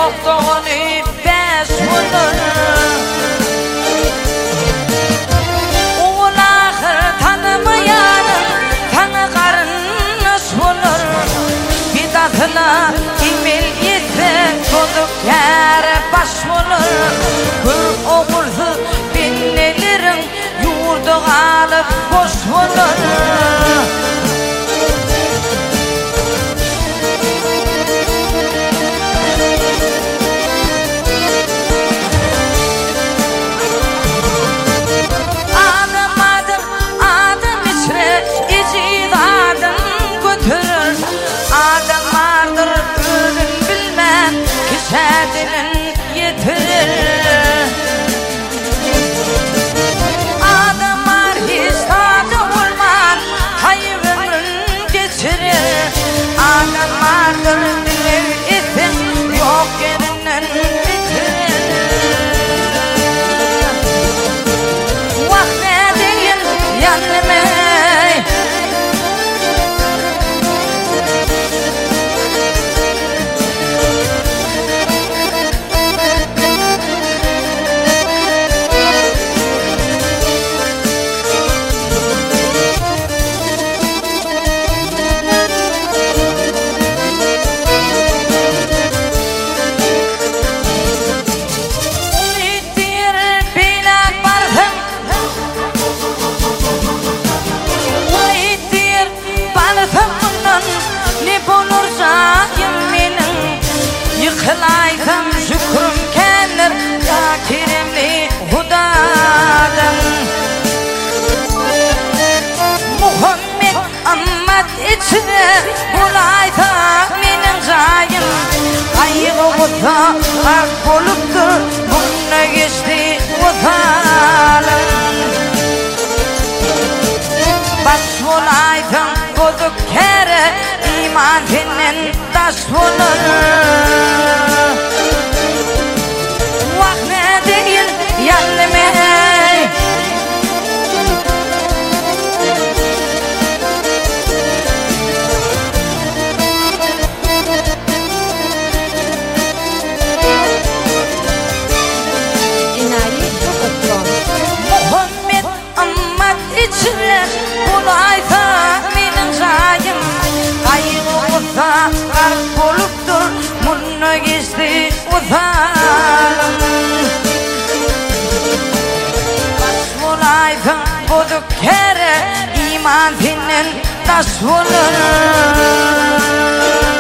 doktoğunu beş bulur. Oğul ahır tanımayanın tanı karınmış bulur. Bidatına imil etse çocuk yere baş bulur. Bir oğulsuz binnelerin yurdu alıp boş bulur. Kendinin yetirir. Adamlar hiç tadı olmaz, hayvanın geçirir. Adamlardır bilir isim, yok yerinden bitirir. Vakti değil yanıma, yıkılaysam şükrüm kendir ya kerimli hudadan. Muhammed Ahmet içine bulaysa benim cayım. Kaygı olsa hak buluptur bununla geçti o zalim. Baş bulaysam bozuk kere iman senin taş bulur. Vakti değil yanıma, Muhammed Ahmet içine bulaysa benim cayım. Kaygı olsa kalp oluptur bununla geçti o zalim. Baş bulaysın bozuk kere iman senin taş bulur.